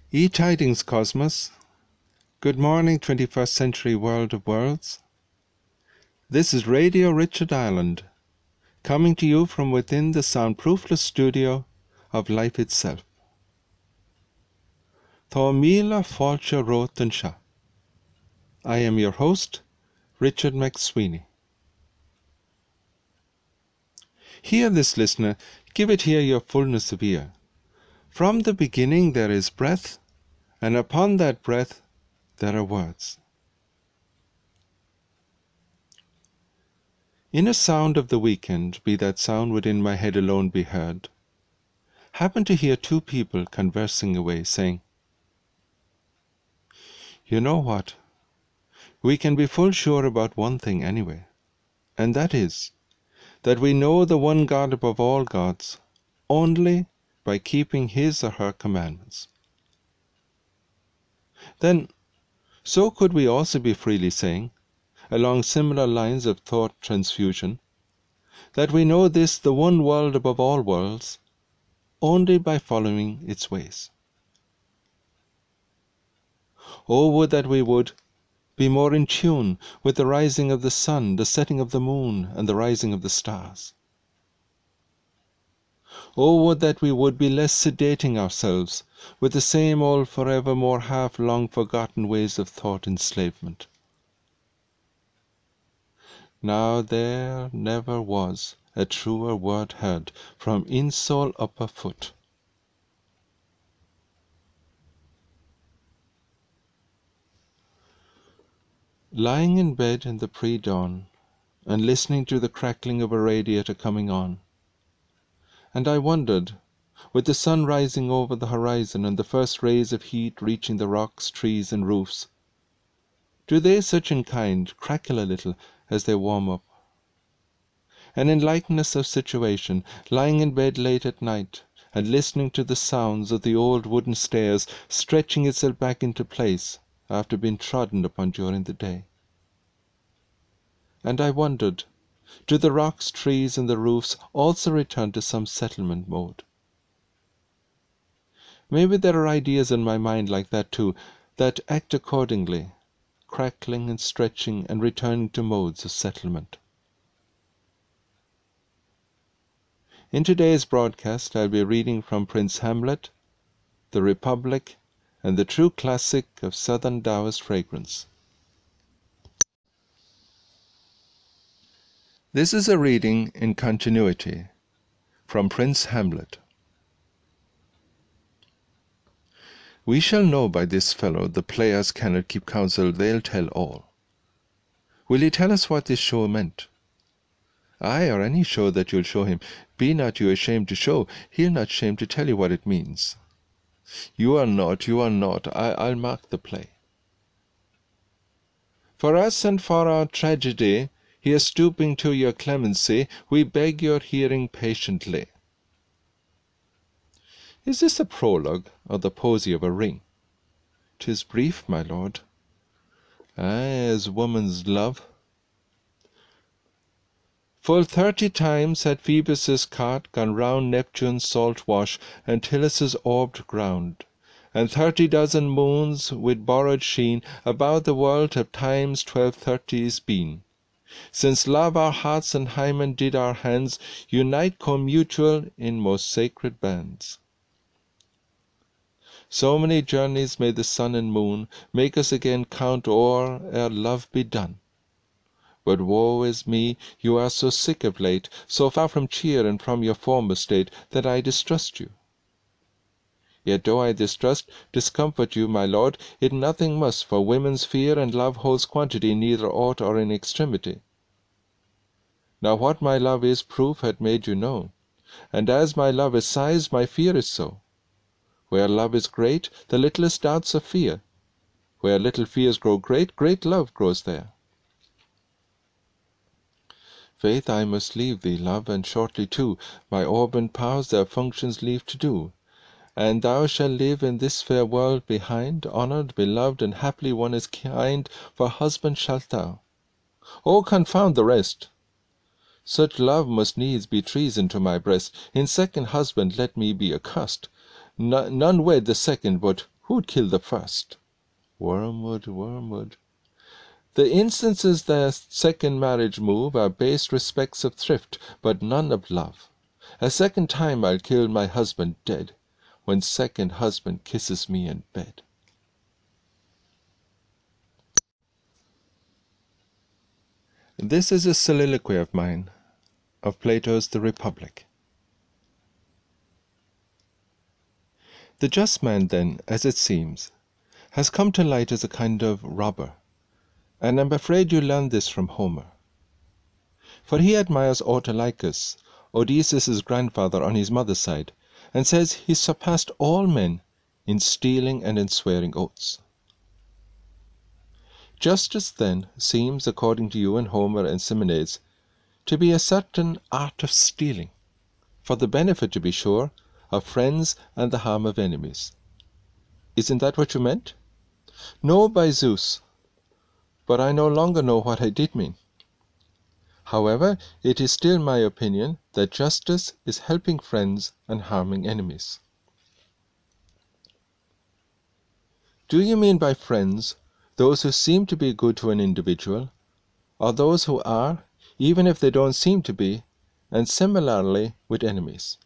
E-Tidings Cosmos. Good morning, 21st century world of worlds. This is Radio Richard Ireland, coming to you from within the soundproofless studio of life itself. Tá míle fáilte rótan seo. I am your host, Richard McSweeney. Hear this, listener, give it here your fullness of ear. From the beginning there is breath, and upon that breath there are words. In a sound of the weekend, be that sound within my head alone be heard, happen to hear two people conversing away, saying, "You know what? We can be full sure about one thing anyway, and that is, that we know the one God above all gods only by keeping His or her commandments." Then, so could we also be freely saying, along similar lines of thought transfusion, that we know this, the one world above all worlds, only by following its ways. Oh, would that we would be more in tune with the rising of the sun, the setting of the moon, and the rising of the stars. Oh, would that we would be less sedating ourselves with the same old forevermore half-long forgotten ways of thought enslavement. Now there never was a truer word heard from insole upper foot. Lying in bed in the pre-dawn and listening to the crackling of a radiator coming on, and I wondered, with the sun rising over the horizon and the first rays of heat reaching the rocks, trees, and roofs, do they such in kind crackle a little as they warm up? And in likeness of situation, lying in bed late at night and listening to the sounds of the old wooden stairs stretching itself back into place after being trodden upon during the day. And I wondered, do the rocks, trees, and the roofs also return to some settlement mode? Maybe there are ideas in my mind like that too, that act accordingly, crackling and stretching and returning to modes of settlement. In today's broadcast, I'll be reading from Prince Hamlet, The Republic, and the true classic of Southern Taoist fragrance. This is a reading in continuity from Prince Hamlet. We shall know by this fellow the players cannot keep counsel, they'll tell all. Will he tell us what this show meant? Aye, or any show that you'll show him, be not you ashamed to show, he'll not shame to tell you what it means. You are not, I'll mark the play. For us and for our tragedy, here stooping to your clemency, we beg your hearing patiently. Is this a prologue, or the posy of a ring? 'Tis brief, my lord. Aye, as woman's love. Full 30 times had Phoebus' cart gone round Neptune's salt wash and Tillis' orbed ground, and 30 dozen moons with borrowed sheen about the world have times 1230s been, since love our hearts and hymen did our hands unite commutual in most sacred bands. So many journeys may the sun and moon make us again count o'er ere love be done. But woe is me, you are so sick of late, so far from cheer and from your former state, that I distrust you. Yet though I discomfort you, my lord, it nothing must, for women's fear and love holds quantity neither aught or in extremity. Now what my love is, proof had made you know, and as my love is size, my fear is so. Where love is great, the littlest doubts are fear. Where little fears grow great, great love grows there. Faith, I must leave thee, love, and shortly too, my orb and powers their functions leave to do. And thou shalt live in this fair world behind, honoured, beloved, and haply one as kind, for husband shalt thou. Oh, confound the rest! Such love must needs be treason to my breast. In second husband let me be accursed. None wed the second, but Who'd kill the first? Wormwood, wormwood. The instances their second marriage move are base respects of thrift, but none of love. A second time I'll kill my husband dead, when second husband kisses me in bed. This is a soliloquy of mine, of Plato's The Republic. The just man, then, as it seems, has come to light as a kind of robber, and I'm afraid you learned this from Homer. For he admires Autolycus, Odysseus' grandfather on his mother's side, and says he surpassed all men in stealing and in swearing oaths. Justice, then, seems, according to you and Homer and Simonides, to be a certain art of stealing, for the benefit, to be sure, of friends and the harm of enemies. Isn't that what you meant? No, by Zeus, but I no longer know what I did mean. However, it is still my opinion that justice is helping friends and harming enemies. Do you mean by friends those who seem to be good to an individual, or those who are, even if they don't seem to be, and similarly with enemies?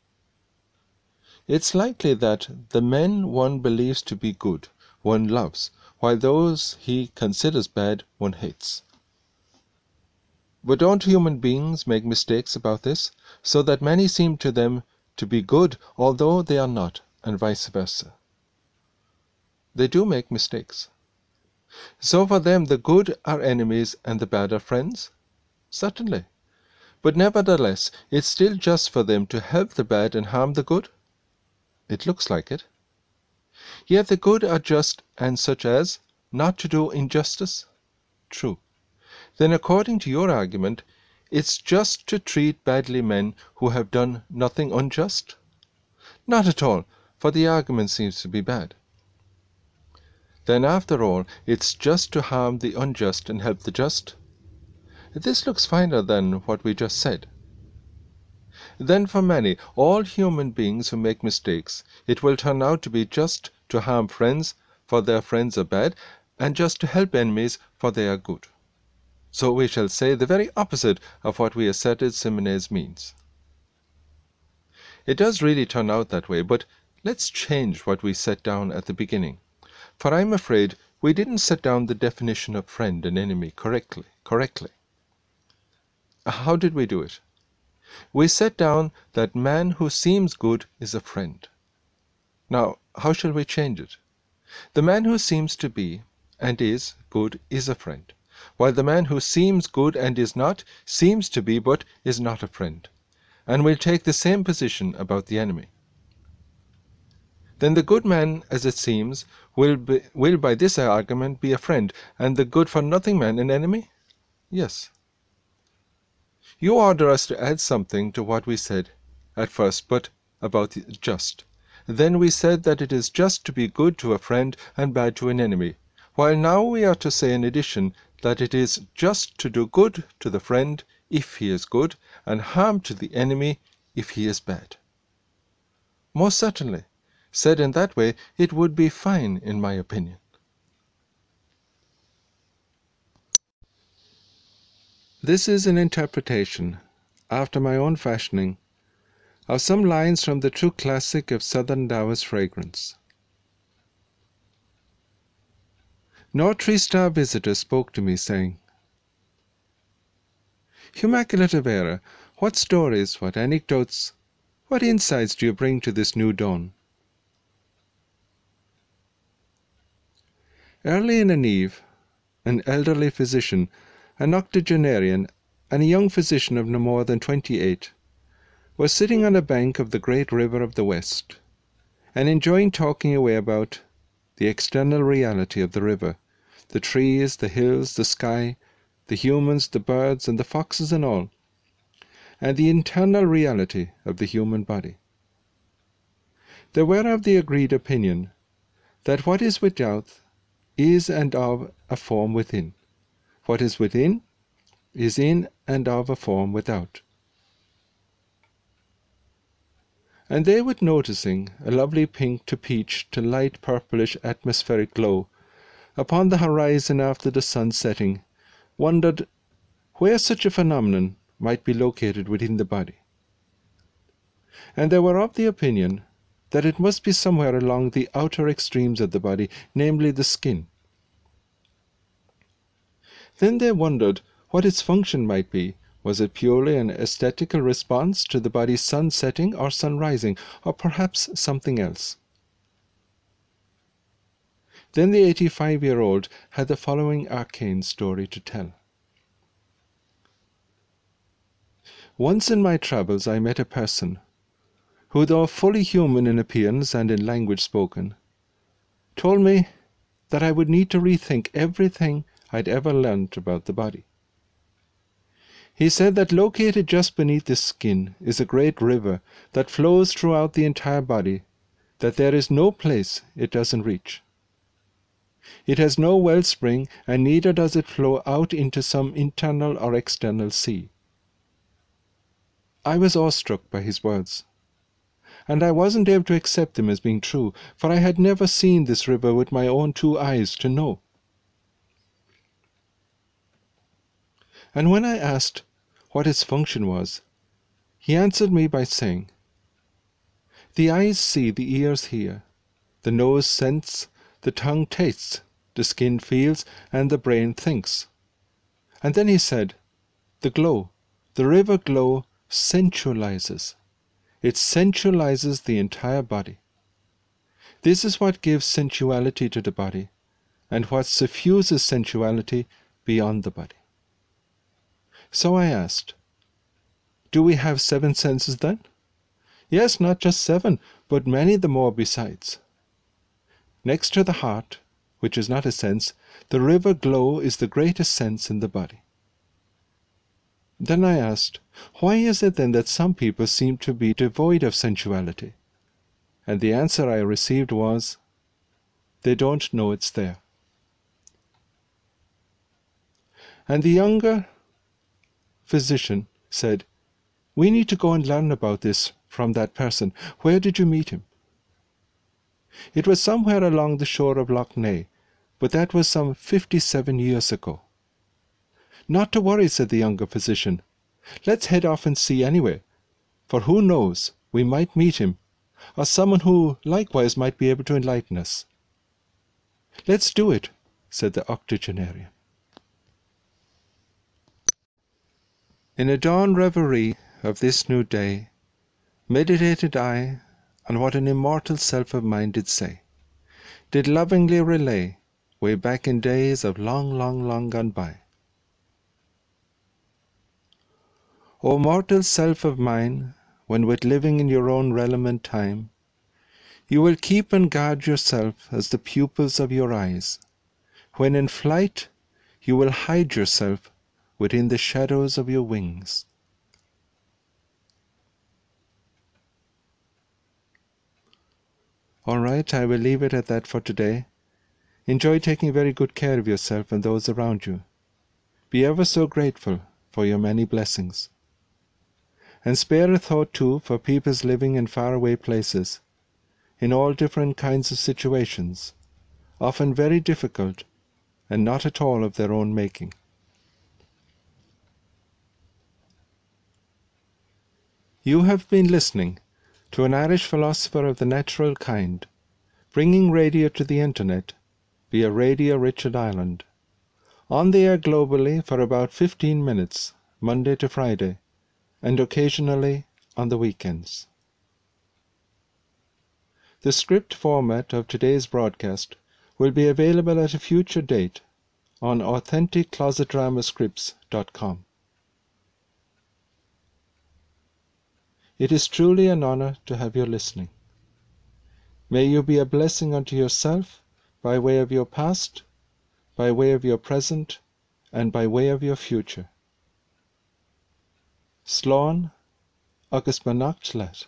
It's likely that the men one believes to be good one loves, while those he considers bad one hates. But don't human beings make mistakes about this, so that many seem to them to be good, although they are not, and vice versa? They do make mistakes. So for them the good are enemies and the bad are friends? Certainly. But nevertheless, it's still just for them to help the bad and harm the good? It looks like it. Yet the good are just and such as not to do injustice? True. Then according to your argument, it's just to treat badly men who have done nothing unjust? Not at all, for the argument seems to be bad. Then after all, it's just to harm the unjust and help the just? This looks finer than what we just said. Then for many, all human beings who make mistakes, it will turn out to be just to harm friends, for their friends are bad, and just to help enemies, for they are good. So we shall say the very opposite of what we asserted Simonides means. It does really turn out that way, but let's change what we set down at the beginning, for I'm afraid we didn't set down the definition of friend and enemy correctly. How did we do it? We set down that man who seems good is a friend. Now, how shall we change it? The man who seems to be, and is, good is a friend, while the man who seems good and is not, seems to be but is not a friend. And we'll take the same position about the enemy. Then the good man, as it seems, will by this argument be a friend, and the good-for-nothing man an enemy? Yes. You order us to add something to what we said at first, but about the just. Then we said that it is just to be good to a friend and bad to an enemy, while now we are to say in addition that it is just to do good to the friend if he is good, and harm to the enemy if he is bad. Most certainly. Said in that way, it would be fine, in my opinion. This is an interpretation, after my own fashioning, of some lines from the true classic of Southern Taoist fragrance. No three-star visitor spoke to me, saying, "Immaculate of Vera, what stories, what anecdotes, what insights do you bring to this new dawn?" Early in an eve, an elderly physician, an octogenarian, and a young physician of no more than 28, was sitting on a bank of the great river of the West, and enjoying talking away about the external reality of the river, the trees, the hills, the sky, the humans, the birds, and the foxes and all, and the internal reality of the human body. They were of the agreed opinion that what is without is and of a form within. What is within is in and of a form without. And they were noticing a lovely pink to peach to light purplish atmospheric glow upon the horizon after the sun setting, wondered where such a phenomenon might be located within the body. And they were of the opinion that it must be somewhere along the outer extremes of the body, namely the skin. Then they wondered what its function might be. Was it purely an aesthetical response to the body's sun setting or sun rising, or perhaps something else? Then the 85-year-old had the following arcane story to tell. Once in my travels I met a person who, though fully human in appearance and in language spoken, told me that I would need to rethink everything I'd ever learned about the body. He said that located just beneath the skin is a great river that flows throughout the entire body, that there is no place it doesn't reach. It has no wellspring, and neither does it flow out into some internal or external sea. I was awestruck by his words, and I wasn't able to accept them as being true, for I had never seen this river with my own two eyes to know. And when I asked what its function was, he answered me by saying, "The eyes see, the ears hear, the nose scents, the tongue tastes, the skin feels, and the brain thinks." And then he said, "The glow, the river glow, sensualizes. It sensualizes the entire body. This is what gives sensuality to the body, and what suffuses sensuality beyond the body." So I asked, "Do we have 7 senses then?" "Yes, not just 7, but many the more besides. Next to the heart, which is not a sense, the river glow is the greatest sense in the body." Then I asked, "Why is it then that some people seem to be devoid of sensuality?" And the answer I received was, "They don't know it's there." And the younger physician said, "We need to go and learn about this from that person. Where did you meet him?" "It was somewhere along the shore of Lough Neagh, but that was some 57 years ago." "Not to worry," said the younger physician. "Let's head off and see anyway, for who knows, we might meet him, or someone who likewise might be able to enlighten us." "Let's do it," said the octogenarian. In a dawn reverie of this new day, meditated I on what an immortal self of mine did say, did lovingly relay, way back in days of long, long, long gone by. O mortal self of mine, when with living in your own realm and time, you will keep and guard yourself as the pupils of your eyes, when in flight you will hide yourself within the shadows of your wings. All right, I will leave it at that for today. Enjoy taking very good care of yourself and those around you. Be ever so grateful for your many blessings. And spare a thought too for peoples living in faraway places, in all different kinds of situations, often very difficult and not at all of their own making. You have been listening to an Irish philosopher of the natural kind, bringing radio to the internet via Radio Richard Island, on the air globally for about 15 minutes, Monday to Friday, and occasionally on the weekends. The script format of today's broadcast will be available at a future date on AuthenticClosetDramaScripts.com. It is truly an honor to have you listening. May you be a blessing unto yourself by way of your past, by way of your present, and by way of your future. Slán agus beannacht leat.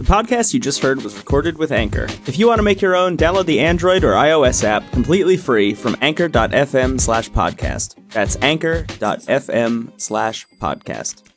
The podcast you just heard was recorded with Anchor. If you want to make your own, download the Android or iOS app completely free from anchor.fm/podcast. That's anchor.fm/podcast.